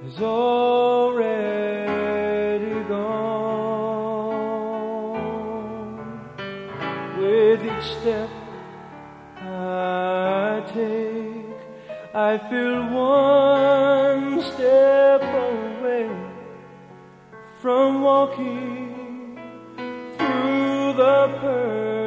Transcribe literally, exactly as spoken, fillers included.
is already gone. With each step I take, I feel one step away from walking through the pearl